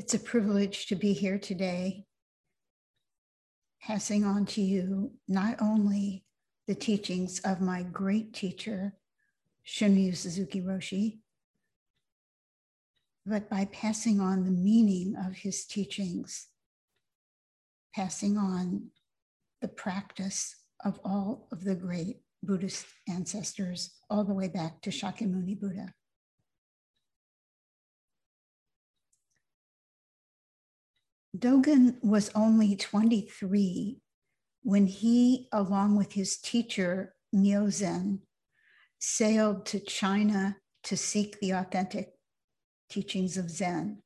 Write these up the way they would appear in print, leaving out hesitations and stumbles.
It's a privilege to be here today, passing on to you not only the teachings of my great teacher, Shunryu Suzuki Roshi, but by passing on the meaning of his teachings, passing on the practice of all of the great Buddhist ancestors, all the way back to Shakyamuni Buddha. Dogen was only 23 when he, along with his teacher, Myozen, sailed to China to seek the authentic teachings of Zen.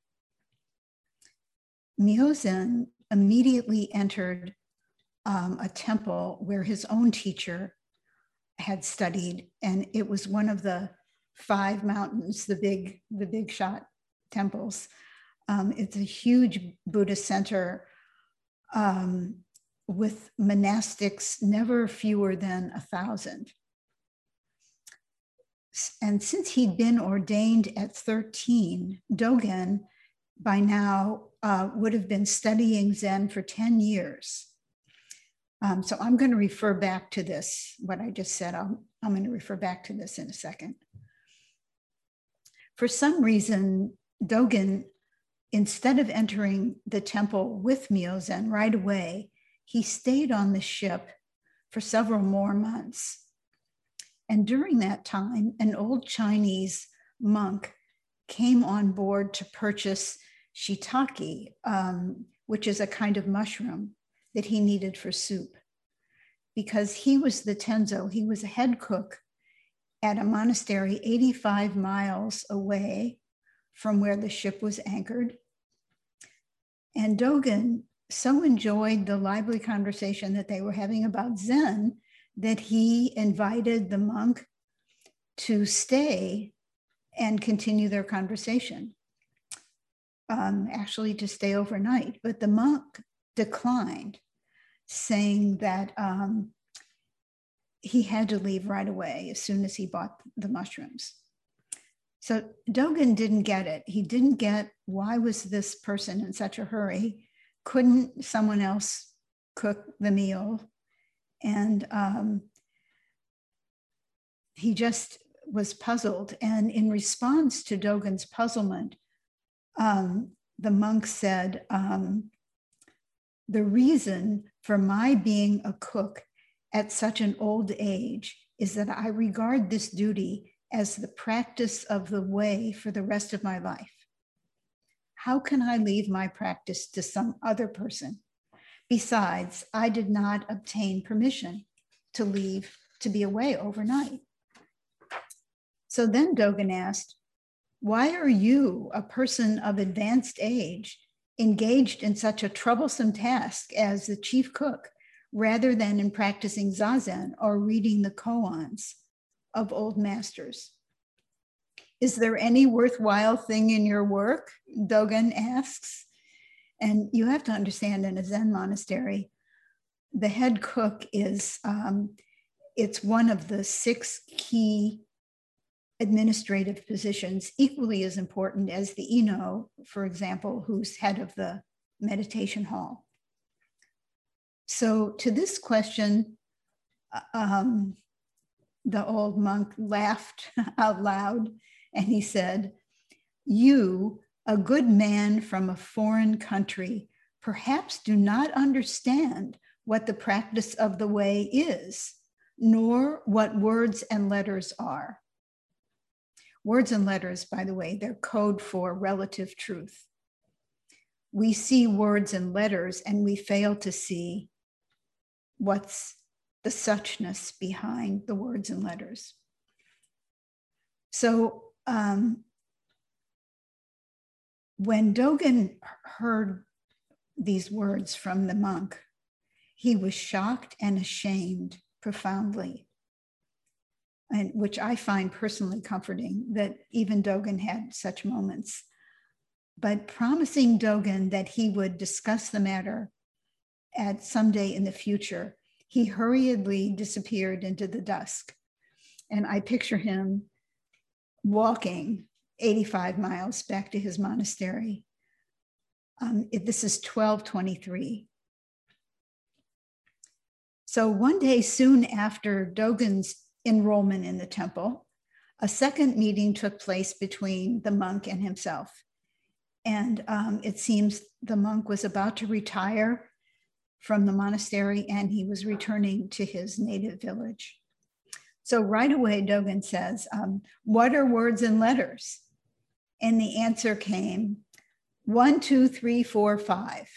Myozen immediately entered a temple where his own teacher had studied, and it was one of the 5 mountains, the big shot temples. It's a huge Buddhist center with monastics never fewer than 1,000. And since he'd been ordained at 13, Dogen by now would have been studying Zen for 10 years. So I'm going to refer back to this, what I just said. I'm going to refer back to this in a second. For some reason, Dogen, instead of entering the temple with Myozen right away, he stayed on the ship for several more months. And during that time, an old Chinese monk came on board to purchase shiitake, which is a kind of mushroom that he needed for soup. Because he was the Tenzo, he was a head cook at a monastery 85 miles away from where the ship was anchored. And Dogen so enjoyed the lively conversation that they were having about Zen that he invited the monk to stay and continue their conversation, actually to stay overnight. But the monk declined, saying that he had to leave right away as soon as he bought the mushrooms. So Dogen didn't get it. He didn't get why was this person in such a hurry? Couldn't someone else cook the meal? And he just was puzzled. And in response to Dogen's puzzlement, the monk said, the reason for my being a cook at such an old age is that I regard this duty as the practice of the way for the rest of my life. How can I leave my practice to some other person? Besides, I did not obtain permission to leave, to be away overnight. So then Dogen asked, why are you, a person of advanced age, engaged in such a troublesome task as the chief cook, rather than in practicing Zazen or reading the koans of old masters? Is there any worthwhile thing in your work? Dogen asks. And you have to understand, in a Zen monastery, the head cook is, it's one of the 6 key administrative positions, equally as important as the Ino, for example, who's head of the meditation hall. So to this question, the old monk laughed out loud and he said, you, a good man from a foreign country, perhaps do not understand what the practice of the way is, nor what words and letters are. Words and letters, by the way, they're code for relative truth. We see words and letters and we fail to see what's the suchness behind the words and letters. So when Dogen heard these words from the monk, he was shocked and ashamed profoundly, and which I find personally comforting that even Dogen had such moments. But promising Dogen that he would discuss the matter at some day in the future, he hurriedly disappeared into the dusk. And I picture him walking 85 miles back to his monastery This is 1223. So one day soon after Dogen's enrollment in the temple, a second meeting took place between the monk and himself. And it seems the monk was about to retire from the monastery and he was returning to his native village. So right away, Dogen says, what are words and letters? And the answer came, 1, 2, 3, 4, 5.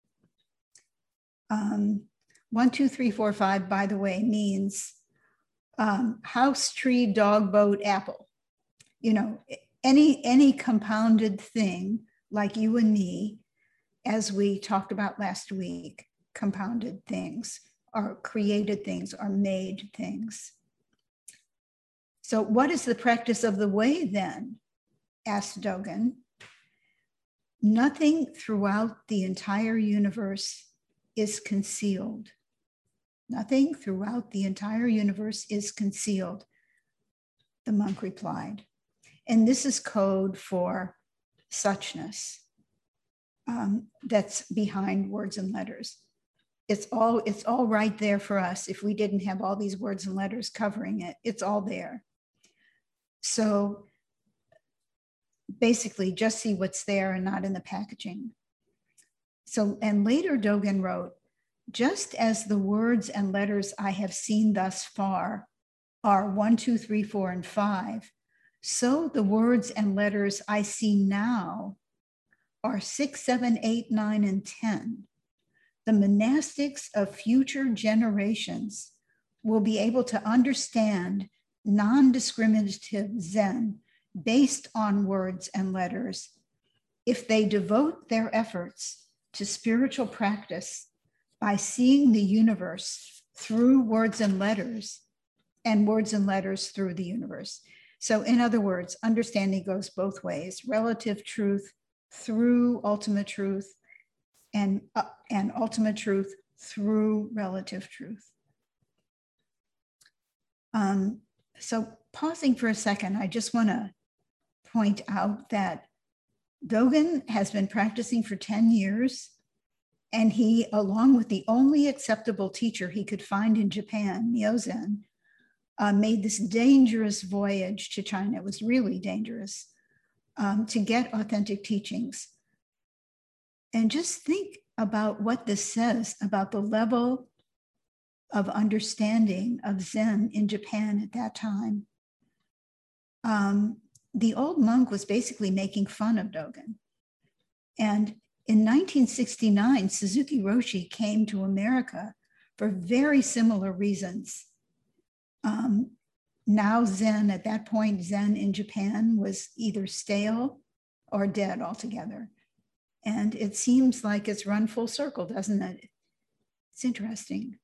1, 2, 3, 4, 5, by the way, means house, tree, dog, boat, apple. You know, any compounded thing like you and me, as we talked about last week, compounded things are created things, are made things. So what is the practice of the way then? Asked Dogen. Nothing throughout the entire universe is concealed. Nothing throughout the entire universe is concealed, the monk replied. And this is code for suchness that's behind words and letters. It's all right there for us. If we didn't have all these words and letters covering it, it's all there. So basically just see what's there and not in the packaging. So, and later Dogen wrote, just as the words and letters I have seen thus far are 1, 2, 3, 4, and 5, so the words and letters I see now are 6, 7, 8, 9, and 10. The monastics of future generations will be able to understand non-discriminative Zen based on words and letters if they devote their efforts to spiritual practice by seeing the universe through words and letters through the universe. So in other words, understanding goes both ways, relative truth through ultimate truth and ultimate truth through relative truth. So pausing for a second, I just want to point out that Dogen has been practicing for 10 years, and he, along with the only acceptable teacher he could find in Japan, Myozen, made this dangerous voyage to China. It was really dangerous to get authentic teachings. And just think about what this says about the level of understanding of Zen in Japan at that time. The old monk was basically making fun of Dogen. And in 1969, Suzuki Roshi came to America for very similar reasons. Now Zen, at that point, Zen in Japan was either stale or dead altogether. And it seems like it's run full circle, doesn't it? It's interesting.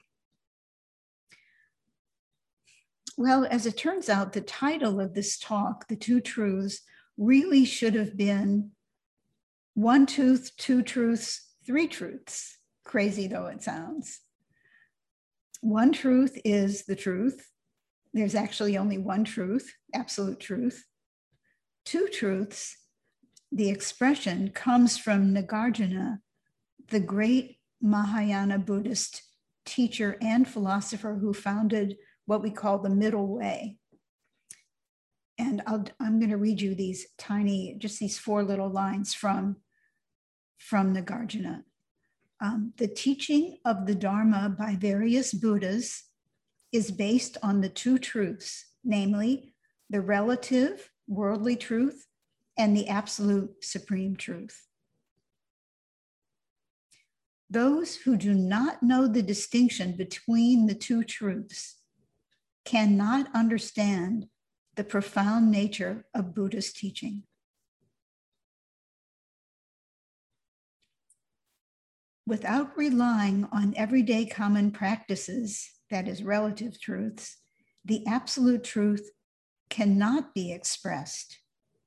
Well, as it turns out, the title of this talk, The Two Truths, really should have been One Truth, Two Truths, Three Truths, crazy though it sounds. One truth is the truth. There's actually only one truth, absolute truth. Two truths, the expression comes from Nagarjuna, the great Mahayana Buddhist teacher and philosopher who founded what we call the middle way. And I'm going to read you these tiny, just these 4 little lines from Nagarjuna. The teaching of the Dharma by various Buddhas is based on the two truths, namely the relative worldly truth and the absolute supreme truth. Those who do not know the distinction between the two truths cannot understand the profound nature of Buddhist teaching. Without relying on everyday common practices, that is, relative truths, the absolute truth cannot be expressed.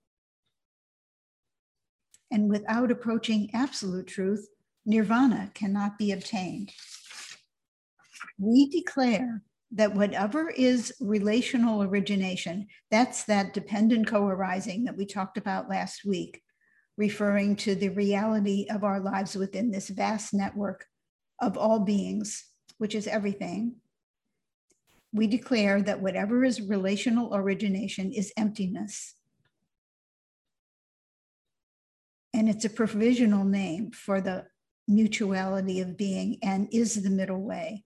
And without approaching absolute truth, nirvana cannot be obtained. We declare that whatever is relational origination, that's that dependent co-arising that we talked about last week. referring to the reality of our lives within this vast network of all beings, which is everything. We declare that whatever is relational origination is emptiness. And it's a provisional name for the mutuality of being and is the middle way.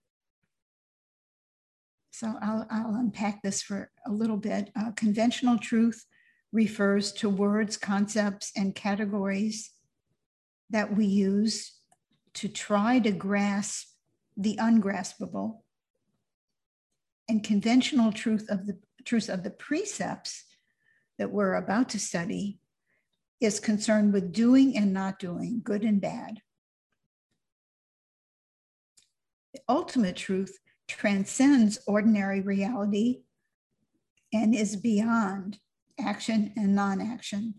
So I'll unpack this for a little bit. Conventional truth refers to words, concepts, and categories that we use to try to grasp the ungraspable. And conventional truths of the precepts that we're about to study is concerned with doing and not doing, good and bad. The ultimate truth transcends ordinary reality and is beyond action and non-action.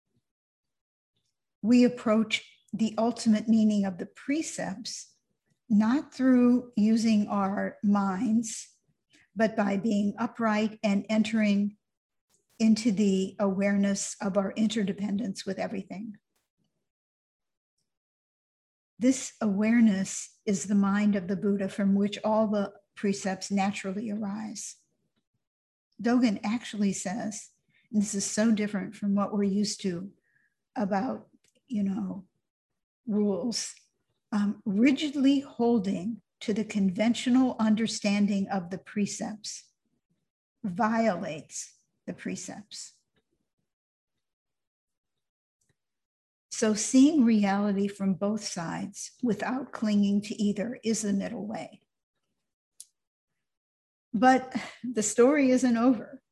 We approach the ultimate meaning of the precepts not through using our minds, but by being upright and entering into the awareness of our interdependence with everything. This awareness is the mind of the Buddha from which all the precepts naturally arise. Dogen actually says, and this is so different from what we're used to about, rules, rigidly holding to the conventional understanding of the precepts violates the precepts. So seeing reality from both sides without clinging to either is the middle way. But the story isn't over.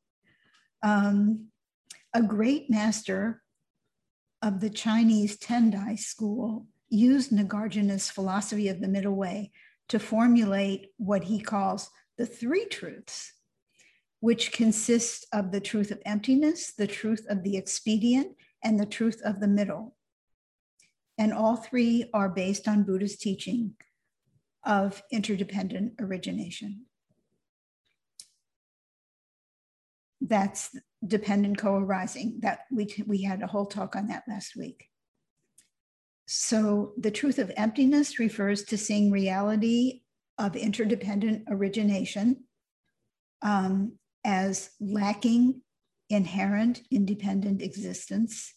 A great master of the Chinese Tendai school used Nagarjuna's philosophy of the middle way to formulate what he calls the three truths, which consist of the truth of emptiness, the truth of the expedient, and the truth of the middle. And all three are based on Buddha's teaching of interdependent origination. That's dependent co-arising. That we had a whole talk on that last week. So the truth of emptiness refers to seeing reality of interdependent origination as lacking inherent independent existence.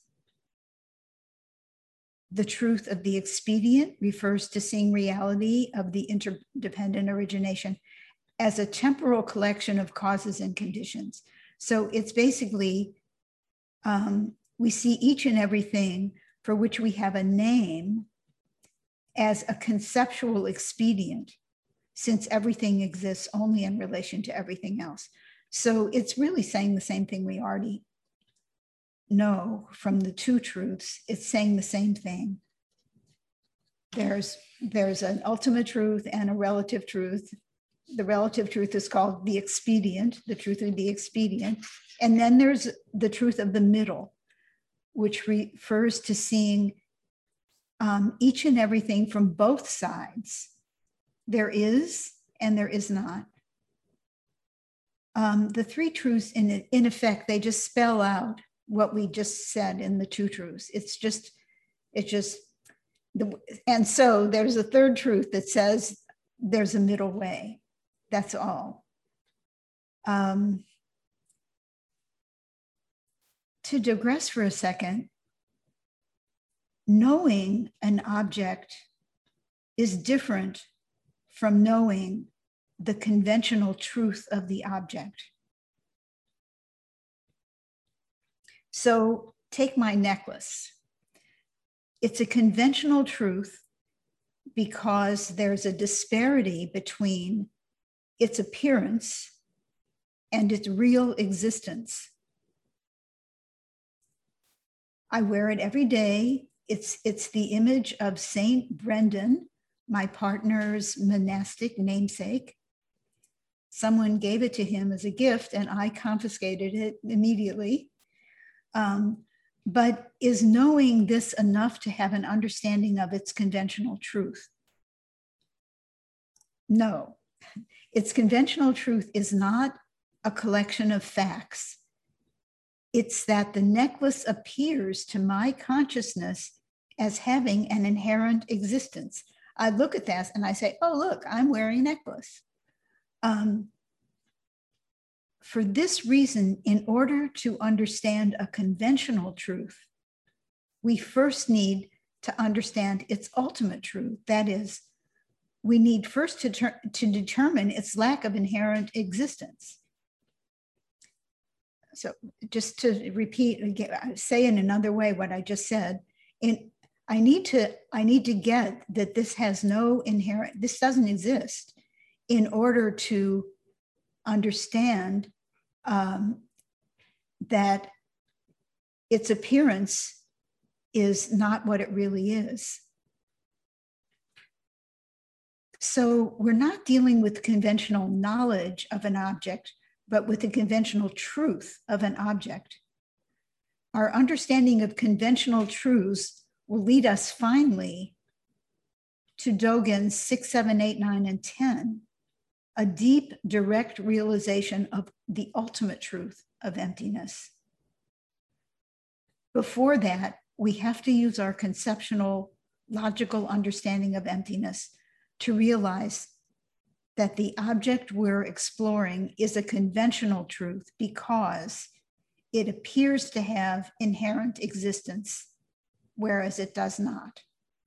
The truth of the expedient refers to seeing reality of the interdependent origination as a temporal collection of causes and conditions. So it's basically, we see each and everything for which we have a name as a conceptual expedient, since everything exists only in relation to everything else. So it's really saying the same thing we already know from the two truths. It's saying the same thing. There's an ultimate truth and a relative truth. The relative truth is called the expedient, the truth of the expedient. And then there's the truth of the middle, which refers to seeing each and everything from both sides. There is and there is not. The three truths, in effect, they just spell out what we just said in the two truths. And so there's a third truth that says there's a middle way. That's all. To digress for a second, knowing an object is different from knowing the conventional truth of the object. So take my necklace. It's a conventional truth because there's a disparity between its appearance and its real existence. I wear it every day. It's the image of Saint Brendan, my partner's monastic namesake. Someone gave it to him as a gift and I confiscated it immediately. But is knowing this enough to have an understanding of its conventional truth? No. Its conventional truth is not a collection of facts. It's that the necklace appears to my consciousness as having an inherent existence. I look at that and I say, oh, look, I'm wearing a necklace. For this reason, in order to understand a conventional truth, we first need to understand its ultimate truth. That is, we need first to determine its lack of inherent existence. So just to repeat, again, say in another way what I just said, I need to get that this has no inherent, this doesn't exist in order to understand that its appearance is not what it really is. So we're not dealing with conventional knowledge of an object, but with the conventional truth of an object. Our understanding of conventional truths will lead us finally to Dogen's 6, 7, 8, 9, and 10, a deep, direct realization of the ultimate truth of emptiness. Before that, we have to use our conceptual, logical understanding of emptiness to realize that the object we're exploring is a conventional truth because it appears to have inherent existence, whereas it does not.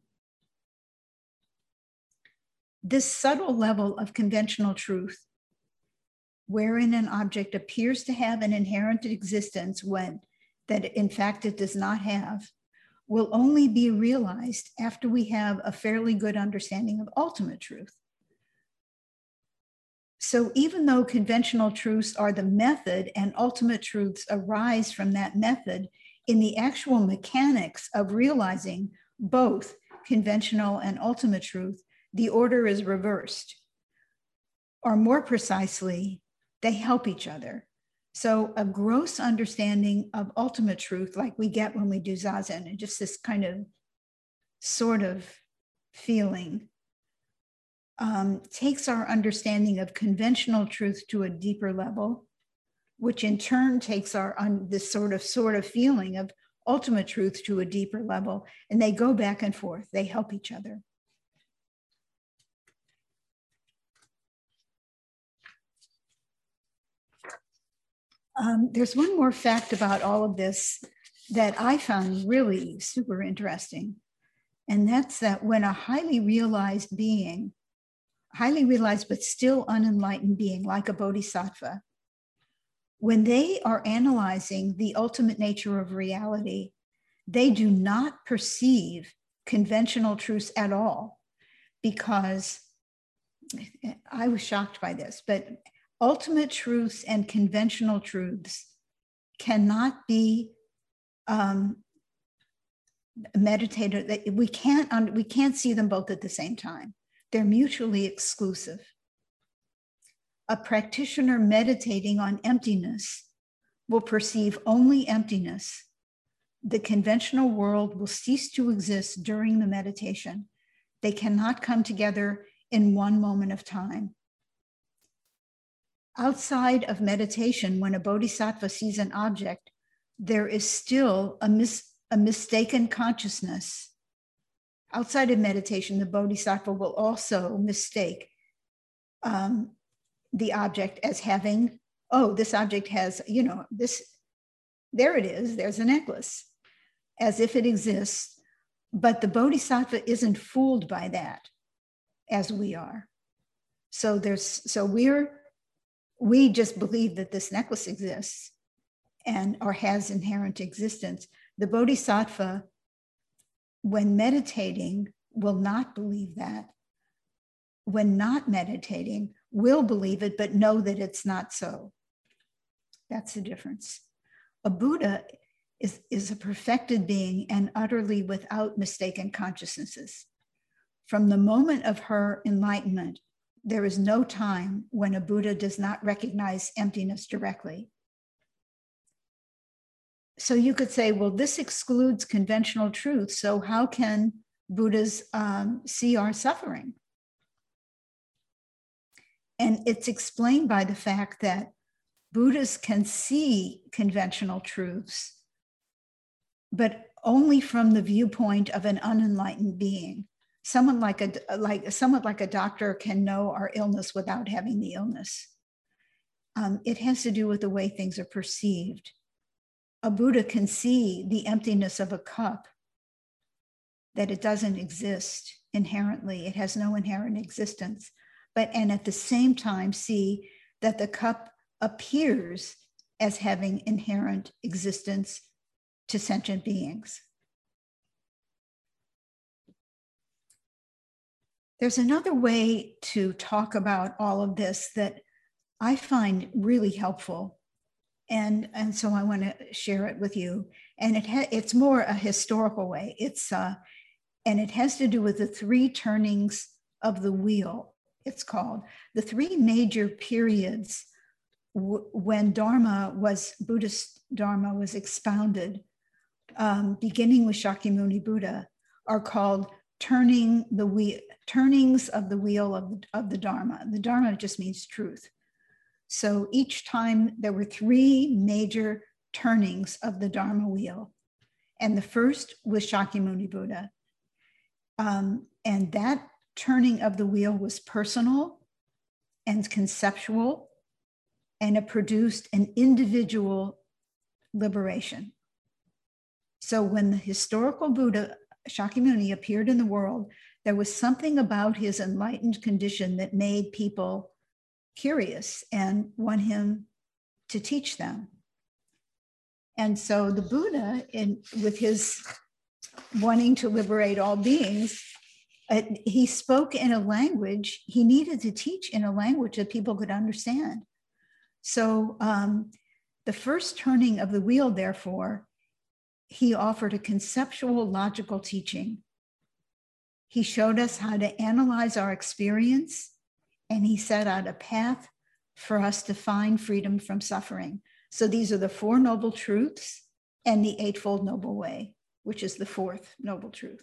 This subtle level of conventional truth, wherein an object appears to have an inherent existence when that in fact it does not have, will only be realized after we have a fairly good understanding of ultimate truth. So even though conventional truths are the method and ultimate truths arise from that method, in the actual mechanics of realizing both conventional and ultimate truth, the order is reversed. Or more precisely, they help each other. So a gross understanding of ultimate truth, like we get when we do Zazen, and just this kind of sort of feeling, takes our understanding of conventional truth to a deeper level, which in turn takes our this sort of feeling of ultimate truth to a deeper level, and they go back and forth. They help each other. There's one more fact about all of this that I found really super interesting, and that's that when a highly realized being, highly realized but still unenlightened being like a bodhisattva, when they are analyzing the ultimate nature of reality, they do not perceive conventional truths at all, because I was shocked by this, but ultimate truths and conventional truths cannot be meditated. We can't see them both at the same time. They're mutually exclusive. A practitioner meditating on emptiness will perceive only emptiness. The conventional world will cease to exist during the meditation. They cannot come together in one moment of time. Outside of meditation, when a bodhisattva sees an object, there is still a mistaken consciousness. Outside of meditation, the bodhisattva will also mistake the object as having, oh, this object has, this, there it is, there's a necklace, as if it exists. But the bodhisattva isn't fooled by that as we are. So we just believe that this necklace exists or has inherent existence. The bodhisattva, when meditating, will not believe that. When not meditating, will believe it, but know that it's not so. That's the difference. A Buddha is a perfected being and utterly without mistaken consciousnesses. From the moment of her enlightenment, there is no time when a Buddha does not recognize emptiness directly. So you could say, well, this excludes conventional truth. So how can Buddhas see our suffering? And it's explained by the fact that Buddhists can see conventional truths, but only from the viewpoint of an unenlightened being. Someone like a doctor can know our illness without having the illness. It has to do with the way things are perceived. A Buddha can see the emptiness of a cup, that it doesn't exist inherently. It has no inherent existence, and at the same time see that the cup appears as having inherent existence to sentient beings. There's another way to talk about all of this that I find really helpful. And so I want to share it with you. And it's more a historical way. And it has to do with the three turnings of the wheel, it's called. The three major periods when Buddhist Dharma was expounded, beginning with Shakyamuni Buddha, are called turnings of the wheel of the Dharma. The Dharma just means truth. So each time there were three major turnings of the Dharma wheel. And the first was Shakyamuni Buddha. And that turning of the wheel was personal and conceptual, and it produced an individual liberation. So when the historical Buddha, Shakyamuni, appeared in the world, there was something about his enlightened condition that made people curious and want him to teach them. And so the Buddha, with his wanting to liberate all beings, he spoke in a language, he needed to teach in a language that people could understand. So the first turning of the wheel, therefore, he offered a conceptual, logical teaching. He showed us how to analyze our experience, and he set out a path for us to find freedom from suffering. So these are the Four Noble Truths and the Eightfold Noble Way, which is the fourth noble truth.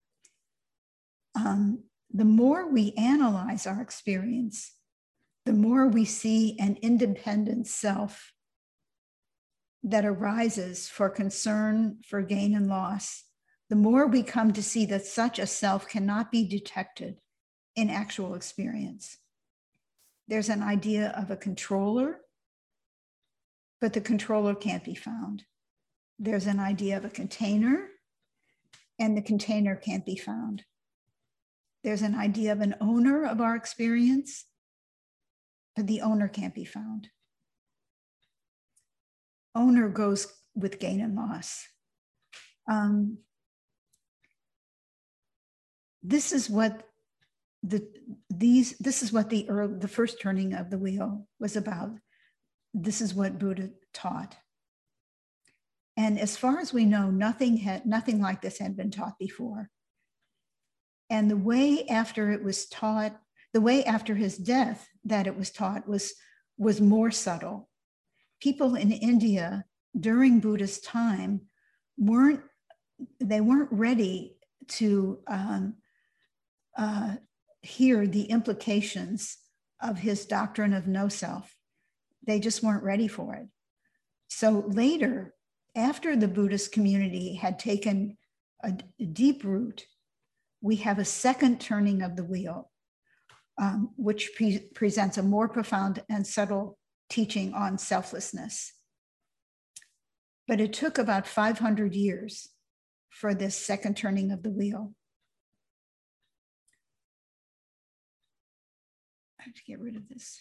The more we analyze our experience, the more we see an independent self that arises for concern for gain and loss, the more we come to see that such a self cannot be detected in actual experience. There's an idea of a controller, but the controller can't be found. There's an idea of a container, and the container can't be found. There's an idea of an owner of our experience, but the owner can't be found. Owner goes with gain and loss. This is what the first turning of the wheel was about. This is what Buddha taught. And as far as we know, nothing like this had been taught before. And the way after it was taught, the way after his death that it was taught was more subtle. People in India during Buddha's time weren't ready to hear the implications of his doctrine of no self. They just weren't ready for it. So later, after the Buddhist community had taken a deep root, we have a second turning of the wheel, which presents a more profound and subtle teaching on selflessness. But it took about 500 years for this second turning of the wheel. I have to get rid of this.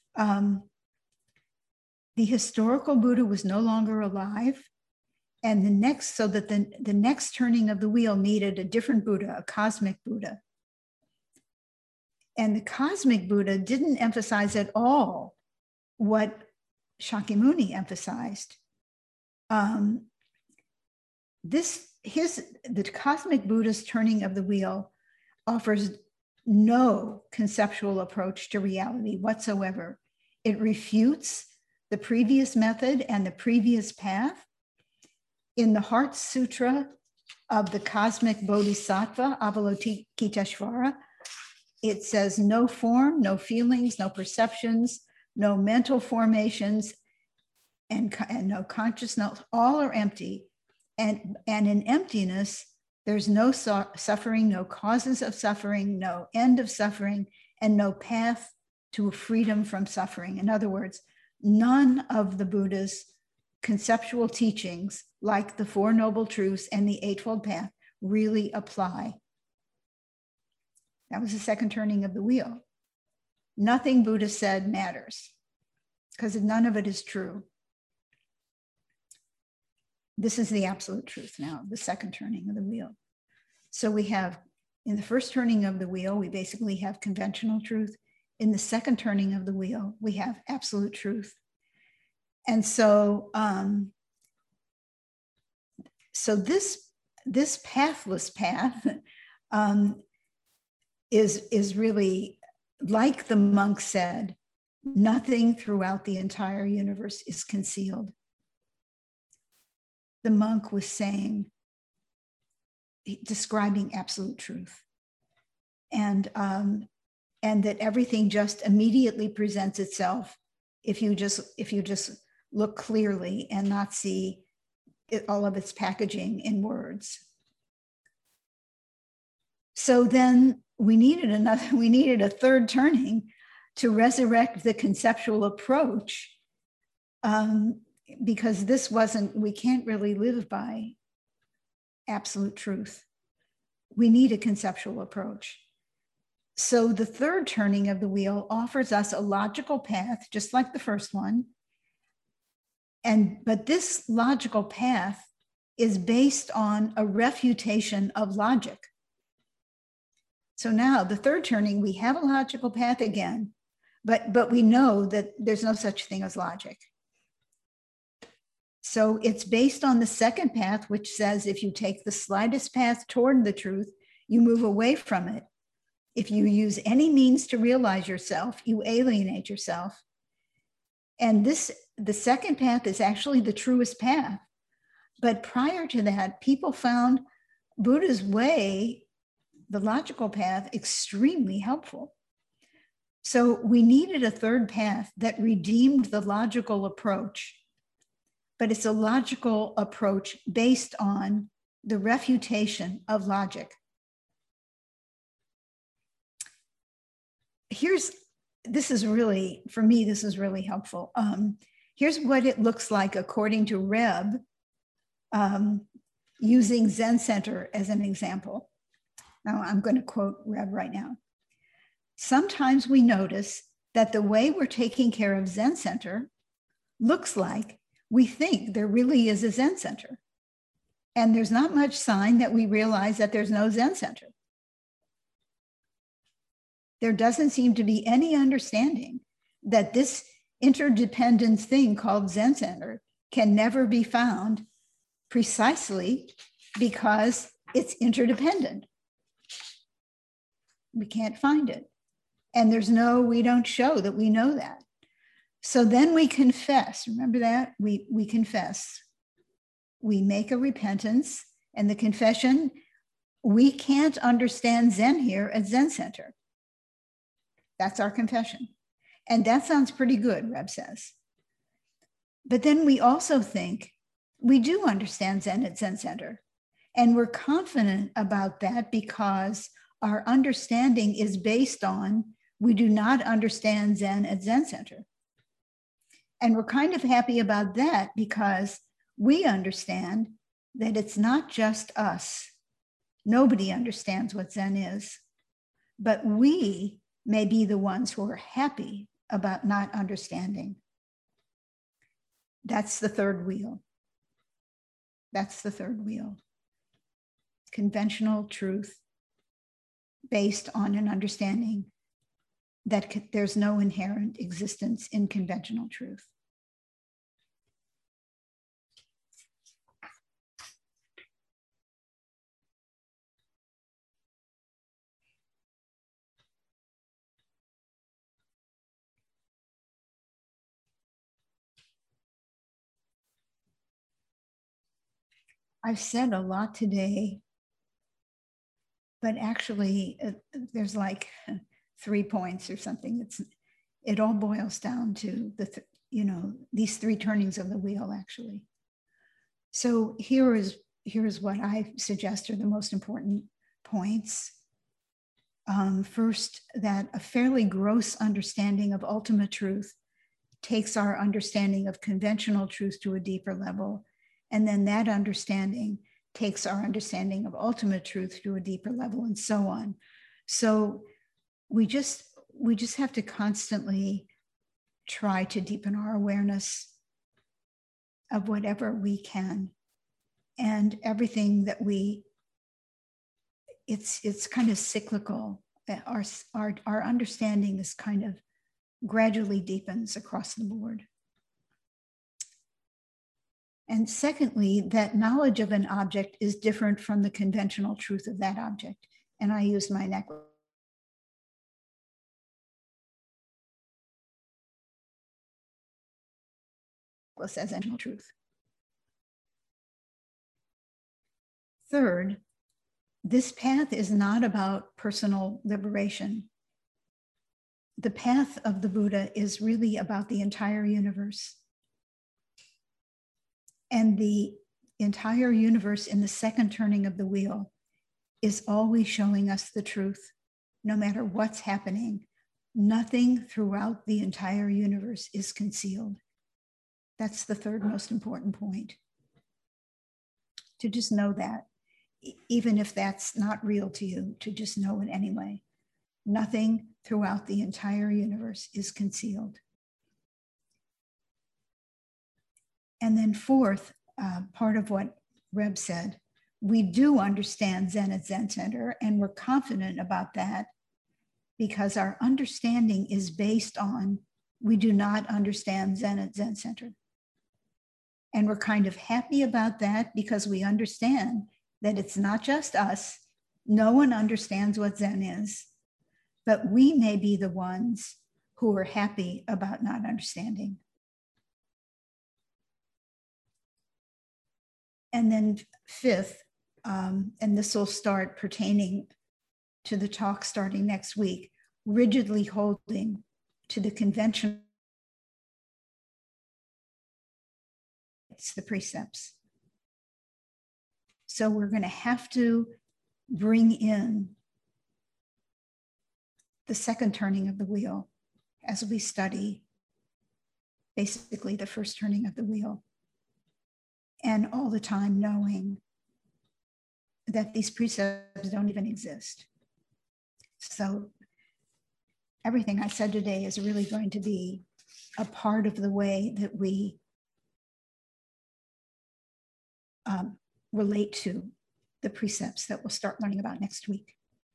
The historical Buddha was no longer alive. And the next turning of the wheel needed a different Buddha, a cosmic Buddha. And the cosmic Buddha didn't emphasize at all what Shakyamuni emphasized. The cosmic Buddha's turning of the wheel offers no conceptual approach to reality whatsoever. It refutes the previous method and the previous path. In the Heart Sutra of the cosmic Bodhisattva, Avalokiteshvara, it says no form, no feelings, no perceptions, no mental formations, and no consciousness, all are empty. And in emptiness, there's no suffering, no causes of suffering, no end of suffering, and no path to freedom from suffering. In other words, none of the Buddha's conceptual teachings, like the Four Noble Truths and the Eightfold Path, really apply. That was the second turning of the wheel. Nothing Buddha said matters, because none of it is true. This is the absolute truth now, the second turning of the wheel. So we have, in the first turning of the wheel, we basically have conventional truth. In the second turning of the wheel, we have absolute truth. And so, this pathless path is really, like the monk said, nothing throughout the entire universe is concealed. The monk was saying, describing absolute truth, and that everything just immediately presents itself if you just look clearly and not see all of its packaging in words. So then we needed a third turning to resurrect the conceptual approach, because we can't really live by absolute truth. We need a conceptual approach. So the third turning of the wheel offers us a logical path, just like the first one. But this logical path is based on a refutation of logic. So now the third turning, we have a logical path again, but we know that there's no such thing as logic. So it's based on the second path, which says if you take the slightest path toward the truth, you move away from it. If you use any means to realize yourself, you alienate yourself. And the second path is actually the truest path. But prior to that, people found Buddha's way, the logical path, extremely helpful. So we needed a third path that redeemed the logical approach. But it's a logical approach based on the refutation of logic. This is really helpful. Here's what it looks like according to Reb, using Zen Center as an example. Now I'm going to quote Reb right now. Sometimes we notice that the way we're taking care of Zen Center looks like we think there really is a Zen Center. And there's not much sign that we realize that there's no Zen Center. There doesn't seem to be any understanding that this interdependent thing called Zen Center can never be found, precisely because it's interdependent. We can't find it. And we don't show that we know that. So then we confess. Remember that? We confess. We make a repentance, and the confession, we can't understand Zen here at Zen Center. That's our confession. And that sounds pretty good, Reb says. But then we also think we do understand Zen at Zen Center. And we're confident about that because our understanding is based on we do not understand Zen at Zen Center. And we're kind of happy about that because we understand that it's not just us. Nobody understands what Zen is, but we may be the ones who are happy about not understanding. That's the third wheel. That's the third wheel. Conventional truth based on an understanding that there's no inherent existence in conventional truth. I've said a lot today, but actually there's like 3 points or something. It all boils down to these three turnings of the wheel, actually. So here is what I suggest are the most important points. First, that a fairly gross understanding of ultimate truth takes our understanding of conventional truth to a deeper level. And then that understanding takes our understanding of ultimate truth to a deeper level, and so on. So we just have to constantly try to deepen our awareness of whatever we can, and everything that it's kind of cyclical. Our understanding is kind of gradually deepens across the board. And secondly, that knowledge of an object is different from the conventional truth of that object. And I used my necklace as a truth. Third, this path is not about personal liberation. The path of the Buddha is really about the entire universe. And the entire universe in the second turning of the wheel is always showing us the truth, no matter what's happening. Nothing throughout the entire universe is concealed. That's the third most important point. To just know that, even if that's not real to you, to just know it anyway. Nothing throughout the entire universe is concealed. And then fourth, part of what Reb said, we do understand Zen at Zen Center, and we're confident about that because our understanding is based on we do not understand Zen at Zen Center. And we're kind of happy about that because we understand that it's not just us. No one understands what Zen is, but we may be the ones who are happy about not understanding. And then fifth, and this will start pertaining to the talk starting next week, rigidly holding to the convention, it's the precepts. So we're going to have to bring in the second turning of the wheel as we study basically the first turning of the wheel. And all the time knowing that these precepts don't even exist. So everything I said today is really going to be a part of the way that we relate to the precepts that we'll start learning about next week.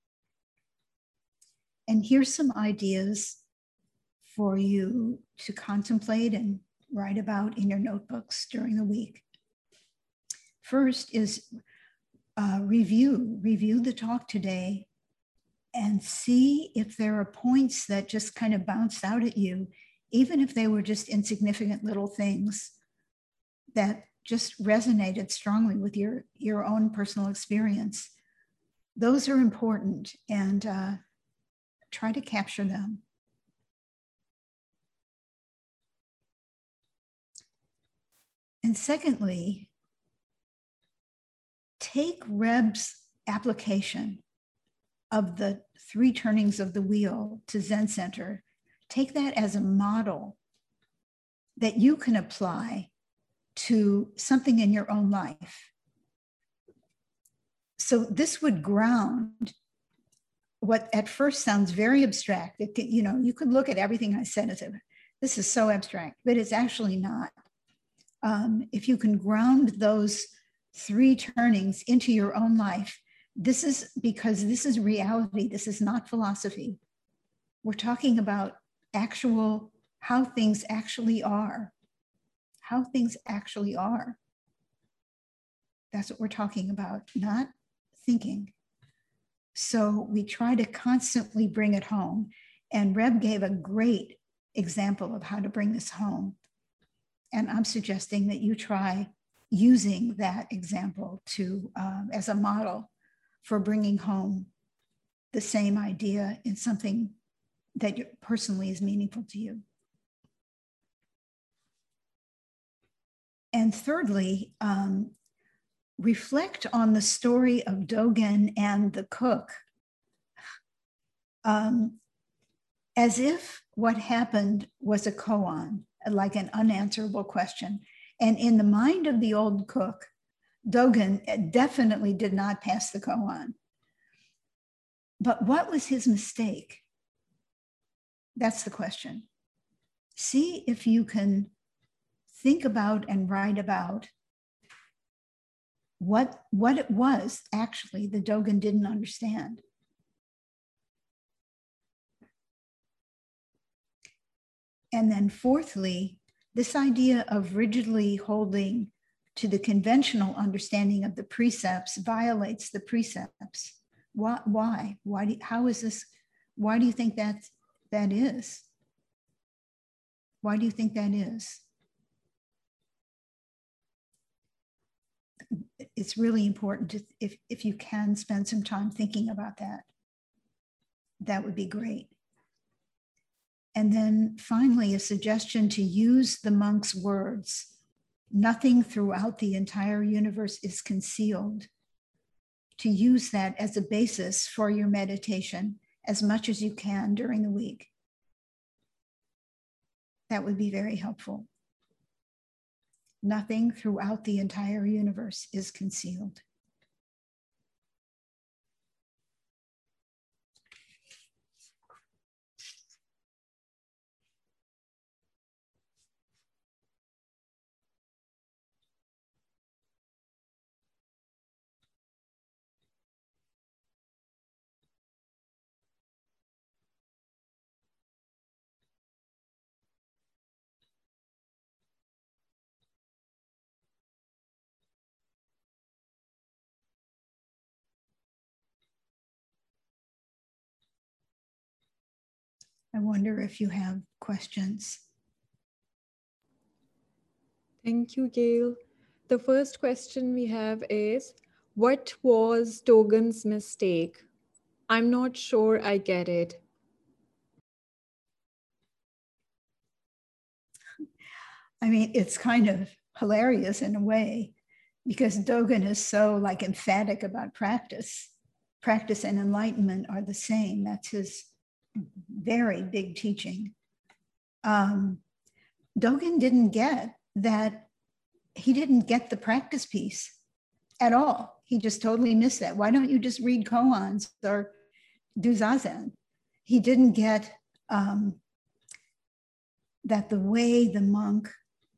And here's some ideas for you to contemplate and write about in your notebooks during the week. First is review the talk today and see if there are points that just kind of bounced out at you, even if they were just insignificant little things that just resonated strongly with your own personal experience. Those are important, and try to capture them. And secondly, take Reb's application of the three turnings of the wheel to Zen Center. Take that as a model that you can apply to something in your own life. So this would ground what at first sounds very abstract. You could look at everything I said and say, this is so abstract, but it's actually not. If you can ground those three turnings into your own life, this is because this is reality. This is not philosophy. We're talking about how things actually are. How things actually are. That's what we're talking about, not thinking. So we try to constantly bring it home. And Reb gave a great example of how to bring this home. And I'm suggesting that you try using that example as a model for bringing home the same idea in something that personally is meaningful to you. And thirdly, reflect on the story of Dogen and the cook, as if what happened was a koan, like an unanswerable question. And in the mind of the old cook, Dogen definitely did not pass the koan. But what was his mistake? That's the question. See if you can think about and write about what it was actually that Dogen didn't understand. And then fourthly, this idea of rigidly holding to the conventional understanding of the precepts violates the precepts. Why? How is this? Why do you think that is? Why do you think that is? It's really important to, if you can spend some time thinking about that, that would be great. And then finally, a suggestion to use the monk's words. Nothing throughout the entire universe is concealed. To use that as a basis for your meditation as much as you can during the week. That would be very helpful. Nothing throughout the entire universe is concealed. I wonder if you have questions. Thank you, Gail. The first question we have is, what was Dogen's mistake? I'm not sure I get it. I mean, it's kind of hilarious in a way, because Dogen is so like emphatic about practice. Practice and enlightenment are the same. That's his very big teaching. Dogen didn't get that. He didn't get the practice piece at all. He just totally missed that. Why don't you just read koans or do zazen? He didn't get that the way the monk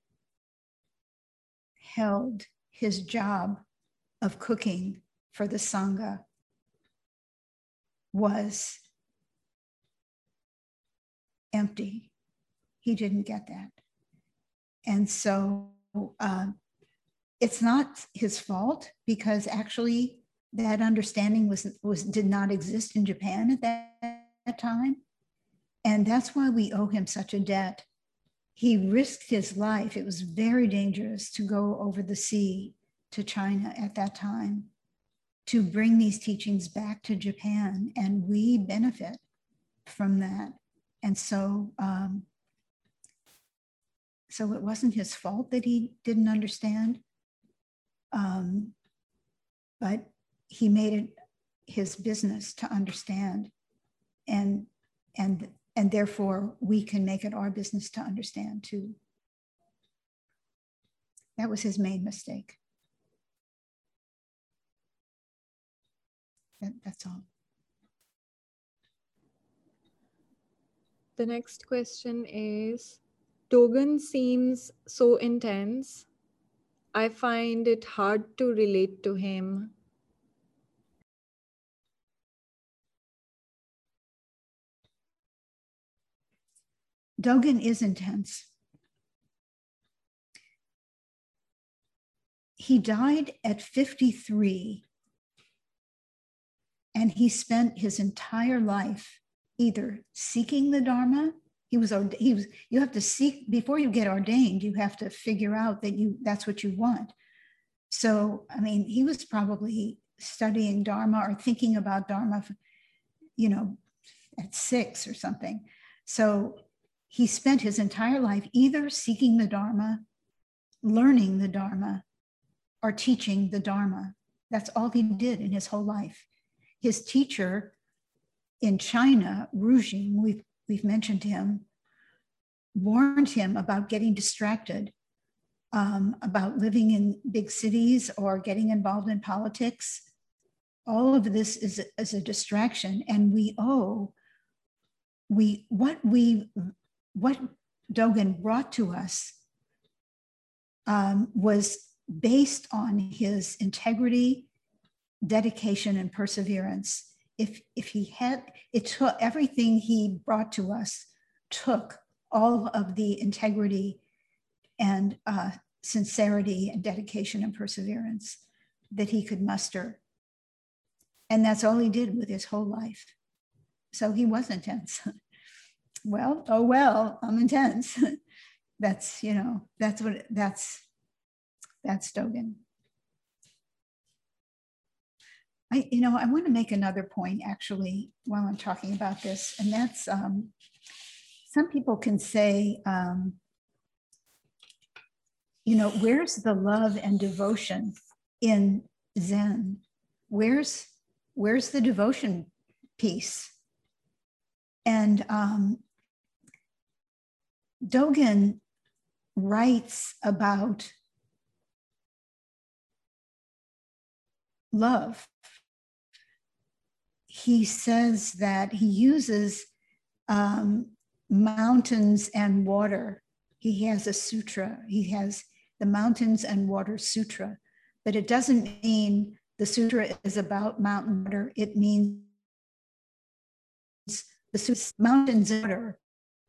held his job of cooking for the Sangha was empty. He didn't get that. And so it's not his fault, because actually that understanding did not exist in Japan at that time. And that's why we owe him such a debt. He risked his life. It was very dangerous to go over the sea to China at that time to bring these teachings back to Japan, and we benefit from that. And so, so it wasn't his fault that he didn't understand, but he made it his business to understand, and therefore we can make it our business to understand too. That was his main mistake. That's all. The next question is, Dogen seems so intense. I find it hard to relate to him. Dogen is intense. He died at 53, and he spent his entire life either seeking the Dharma. You have to seek, before you get ordained, you have to figure out that that's what you want. So, I mean, he was probably studying Dharma or thinking about Dharma, at 6 or something. So he spent his entire life either seeking the Dharma learning the Dharma or teaching the Dharma. That's all he did in his whole life. His teacher in China, Ru Jing, we've mentioned him, warned him about getting distracted, about living in big cities or getting involved in politics. All of this is a distraction, and what Dogen brought to us was based on his integrity, dedication, and perseverance. If he had, it took everything he brought to us, took all of the integrity and sincerity and dedication and perseverance that he could muster. And that's all he did with his whole life. So he was intense. Well, oh well, I'm intense. That's Dogen. I want to make another point actually while I'm talking about this, and that's some people can say, where's the love and devotion in Zen? Where's the devotion piece? And Dogen writes about love. He says that he uses mountains and water. He has a sutra. He has the Mountains and Water Sutra, but it doesn't mean the sutra is about mountain water. It means the mountains and water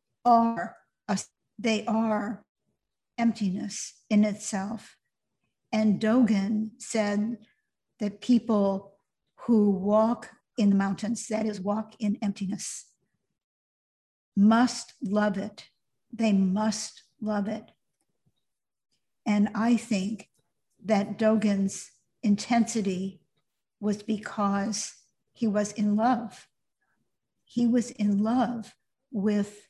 they are emptiness in itself. And Dogen said that people who walk in the mountains, that is, walk in emptiness, must love it. They must love it. And I think that Dogen's intensity was because he was in love. He was in love with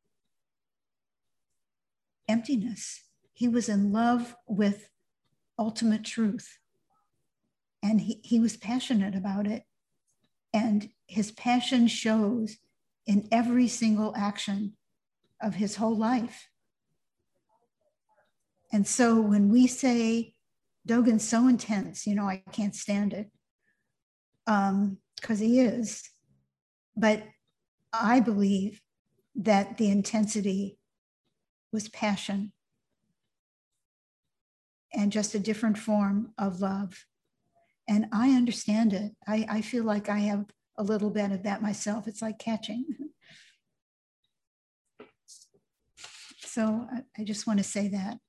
emptiness. He was in love with ultimate truth. And he was passionate about it. And his passion shows in every single action of his whole life. And so when we say Dogen's so intense, I can't stand it, because he is. But I believe that the intensity was passion and just a different form of love. And I understand it. I feel like I have a little bit of that myself. It's like catching. So I just want to say that.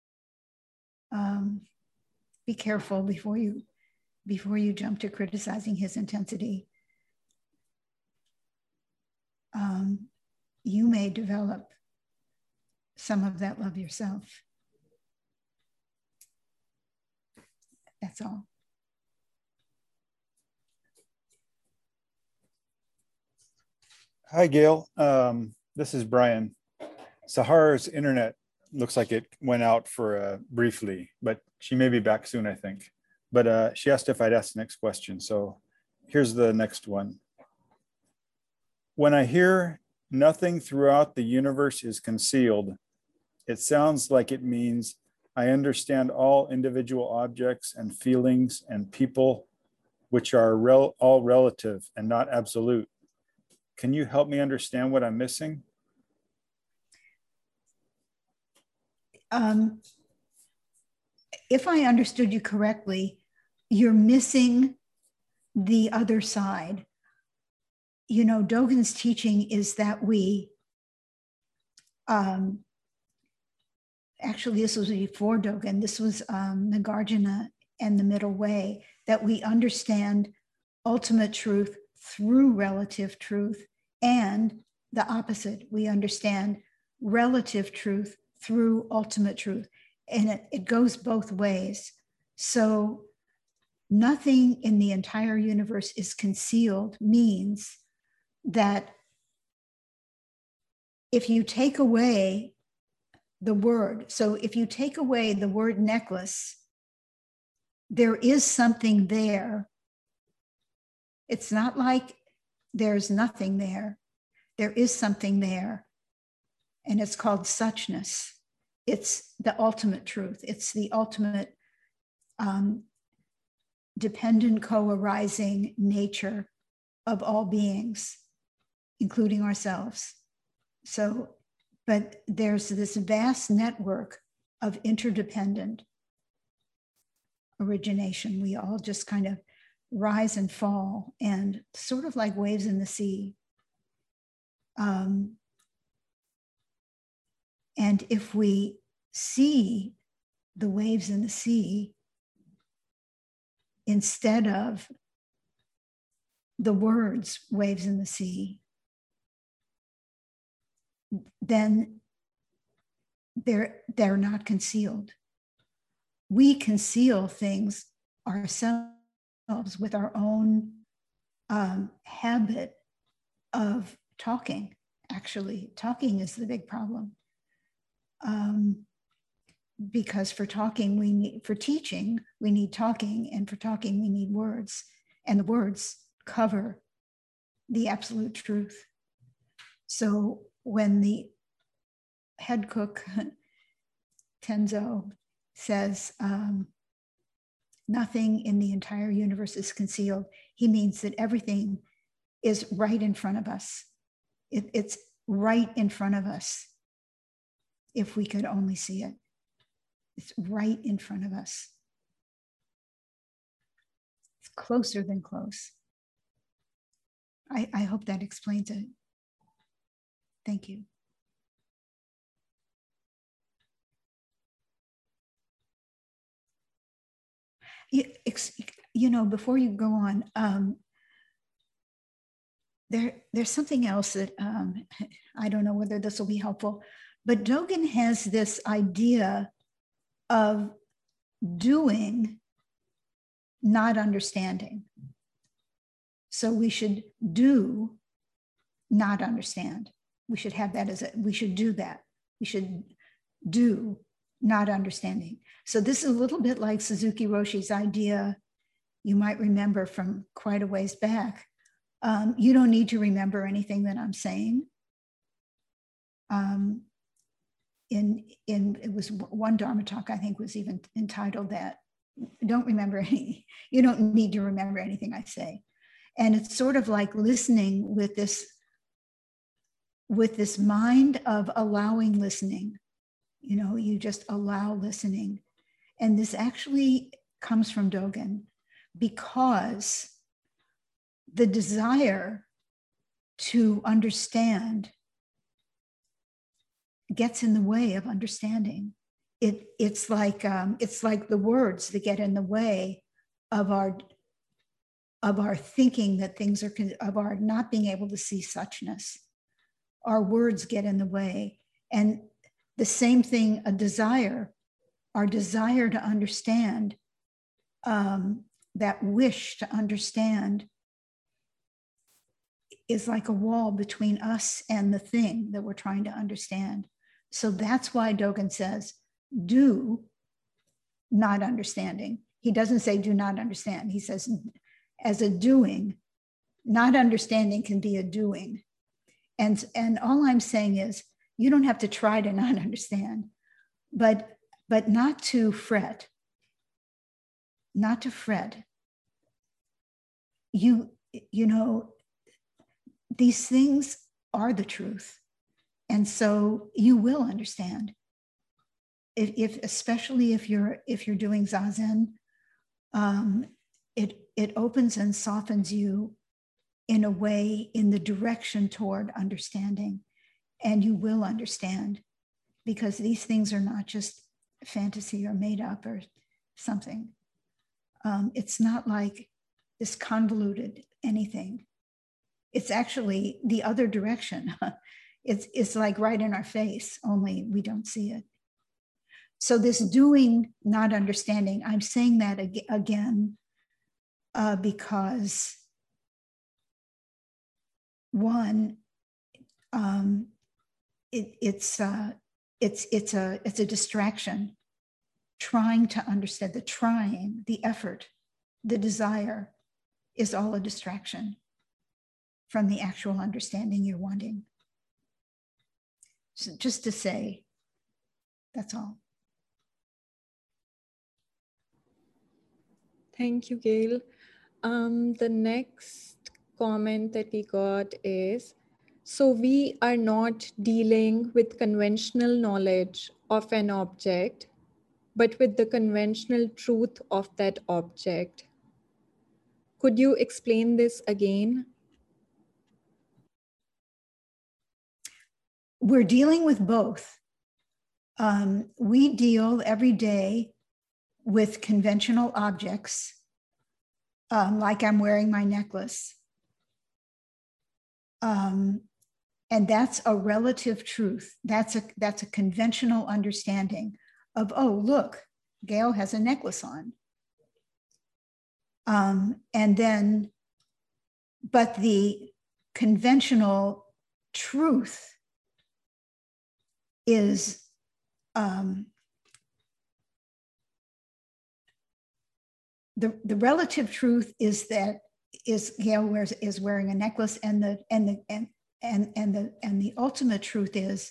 Be careful before you jump to criticizing his intensity. You may develop some of that love yourself. That's all. Hi, Gail. This is Brian. Sahara's internet looks like it went out for briefly, but she may be back soon, I think. But she asked if I'd ask the next question. So here's the next one. When I hear nothing throughout the universe is concealed, it sounds like it means I understand all individual objects and feelings and people, which are all relative and not absolute. Can you help me understand what I'm missing? If I understood you correctly, you're missing the other side. Dogen's teaching is that we, actually this was before Dogen, this was Nagarjuna and the Middle Way, that we understand ultimate truth through relative truth, and the opposite. We understand relative truth through ultimate truth. And it goes both ways. So nothing in the entire universe is concealed means that if you take away the word. So if you take away the word necklace, there is something there. It's not like there's nothing there. There is something there, and it's called suchness. It's the ultimate truth. It's the ultimate dependent co-arising nature of all beings, including ourselves. So, but there's this vast network of interdependent origination. We all just kind of rise and fall, and sort of like waves in the sea. And if we see the waves in the sea instead of the words waves in the sea, then they're not concealed. We conceal things ourselves with our own habit of talking. Actually, talking is the big problem. Because for talking, for teaching, we need talking, and for talking, we need words. And the words cover the absolute truth. So when the head cook, Tenzo, says, nothing in the entire universe is concealed, he means that everything is right in front of us. It's right in front of us. If we could only see it, it's right in front of us. It's closer than close. I hope that explains it. Thank you. You know, before you go on, there's something else that I don't know whether this will be helpful, but Dogen has this idea of doing, not understanding. So we should do, not understand. We should have that as we should do that. We should do, not understanding. So this is a little bit like Suzuki Roshi's idea, you might remember from quite a ways back. You don't need to remember anything that I'm saying. It was one Dharma talk, I think, was even entitled that. Don't remember any, you don't need to remember anything I say. And it's sort of like listening with this mind of allowing listening. You know, you just allow listening. And this actually comes from Dogen, because the desire to understand gets in the way of understanding. It's like the words that get in the way of our thinking that things are, of our not being able to see suchness. Our words get in the way. And the same thing, our desire to understand, that wish to understand, is like a wall between us and the thing that we're trying to understand. So that's why Dogen says, do, not understanding. He doesn't say do not understand. He says, as a doing, not understanding can be a doing. And all I'm saying is, you don't have to try to not understand, but not to fret. Not to fret. You know, these things are the truth. And so you will understand. Especially if you're doing Zazen, it opens and softens you in a way, in the direction toward understanding. And you will understand, because these things are not just fantasy or made up or something. It's not like this convoluted anything. It's actually the other direction. It's like right in our face, only we don't see it. So this doing, not understanding, I'm saying that again, because one, it's it's a distraction. Trying to understand, the effort, the desire is all a distraction from the actual understanding you're wanting. So just to say, that's all. Thank you, Gail. The next comment that we got is, so we are not dealing with conventional knowledge of an object, but with the conventional truth of that object. Could you explain this again? We're dealing with both. We deal every day with conventional objects, like I'm wearing my necklace. And that's a relative truth. That's a conventional understanding of, oh, look, Gail has a necklace on. And then, but the conventional truth is the relative truth is that Gail is wearing a necklace, and the ultimate truth is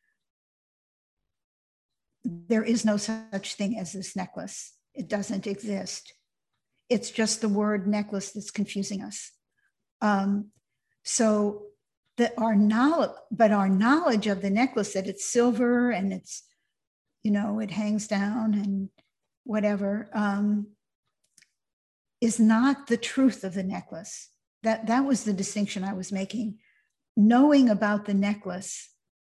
there is no such thing as this necklace. It doesn't exist. It's just the word necklace that's confusing us. So that our knowledge of the necklace, that it's silver and it's, it hangs down and whatever, is not the truth of the necklace. That was the distinction I was making. Knowing about the necklace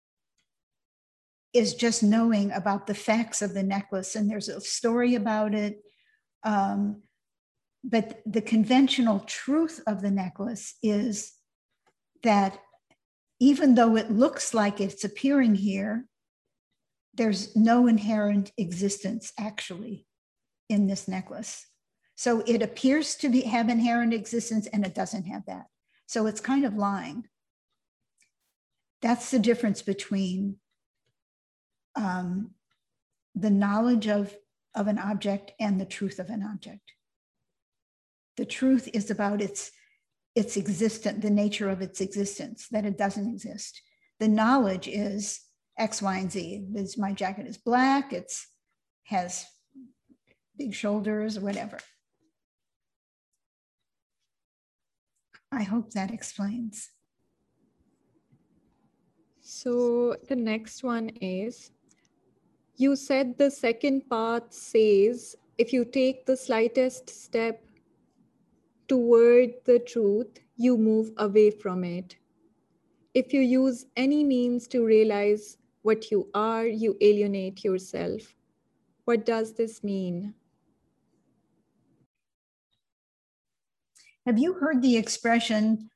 is just knowing about the facts of the necklace, and there's a story about it. But the conventional truth of the necklace is that even though it looks like it's appearing here, there's no inherent existence actually in this necklace. So it appears to have inherent existence, and it doesn't have that. So it's kind of lying. That's the difference between the knowledge of an object and the truth of an object. The truth is about its existence, the nature of its existence, that it doesn't exist. The knowledge is X, Y, and Z. My jacket is black, has big shoulders, whatever. I hope that explains. So the next one is, you said the second path says, if you take the slightest step toward the truth, you move away from it. If you use any means to realize what you are, you alienate yourself. What does this mean? Have you heard the expression,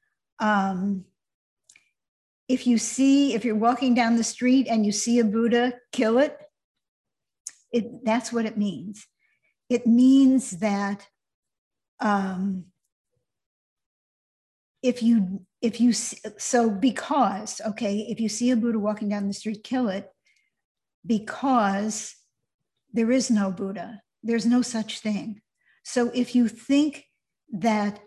if you're walking down the street and you see a Buddha, kill it? That's what it means. It means that if you see a Buddha walking down the street, kill it, because there is no Buddha. There's no such thing. So if you think that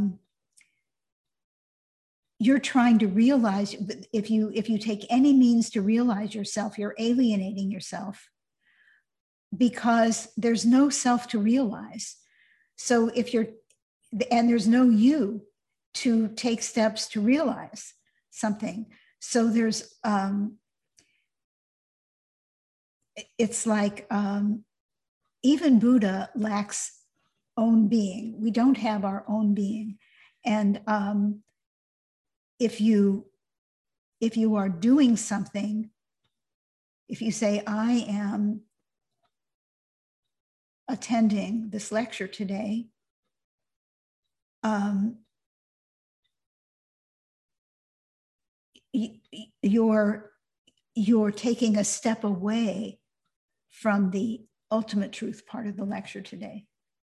you're trying to realize, if you take any means to realize yourself, you're alienating yourself, because there's no self to realize. So and there's no you to take steps to realize something. So there's, it's like even Buddha lacks own being. We don't have our own being. And if you are doing something, if you say, I am attending this lecture today, you're taking a step away from the ultimate truth part of the lecture today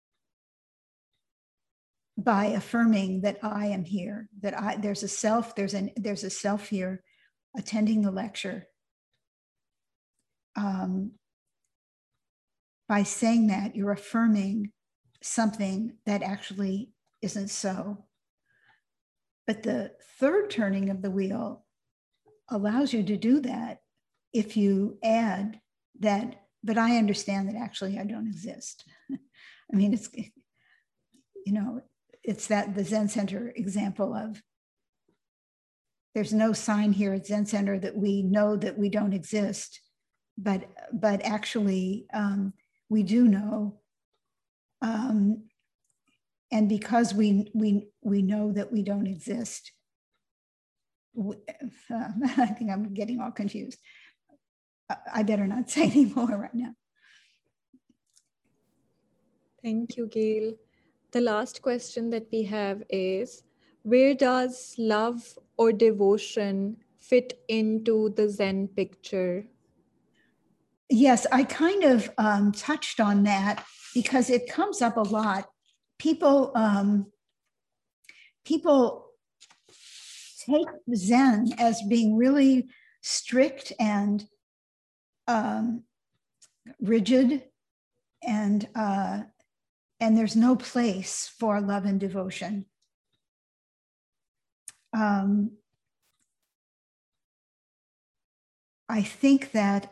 by affirming that I am here, that there's a self here attending the lecture, by saying that, you're affirming something that actually isn't so. But the third turning of the wheel allows you to do that if you add that, but I understand that actually I don't exist. I mean, it's, you know, it's that the Zen Center example of there's no sign here at Zen Center that we know that we don't exist, but actually we do know. And because we know that we don't exist, I think I'm getting all confused. I better not say any more right now. Thank you, Gail. The last question that we have is, where does love or devotion fit into the Zen picture? Yes, I kind of touched on that because it comes up a lot. People take Zen as being really strict and rigid, and there's no place for love and devotion. I think that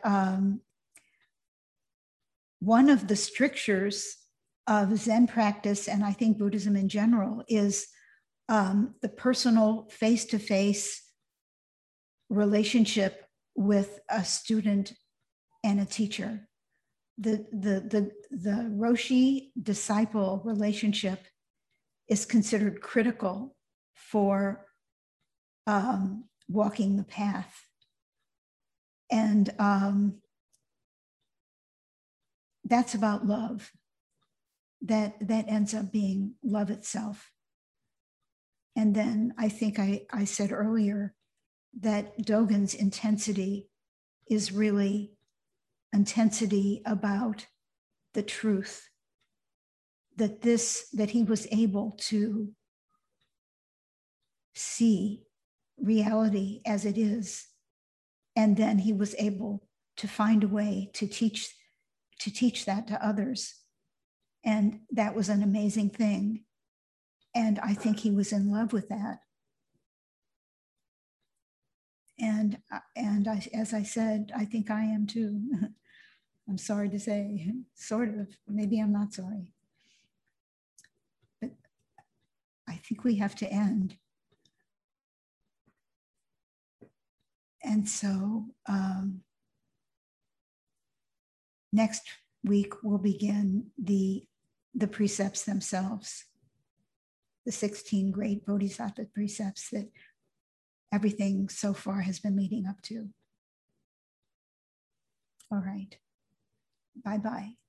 one of the strictures of Zen practice, and I think Buddhism in general, is the personal face-to-face relationship with a student and a teacher. The Roshi disciple relationship is considered critical for walking the path. And that's about love. That ends up being love itself. And then I think I said earlier that Dogen's intensity is really intensity about the truth, that he was able to see reality as it is, and then he was able to find a way to teach that to others. And that was an amazing thing. And I think he was in love with that. And as I said, I think I am too. I'm sorry to say, sort of. Maybe I'm not sorry. But I think we have to end. And so next week we'll begin the precepts themselves, the 16 great Bodhisattva precepts that everything so far has been leading up to. All right. Bye-bye.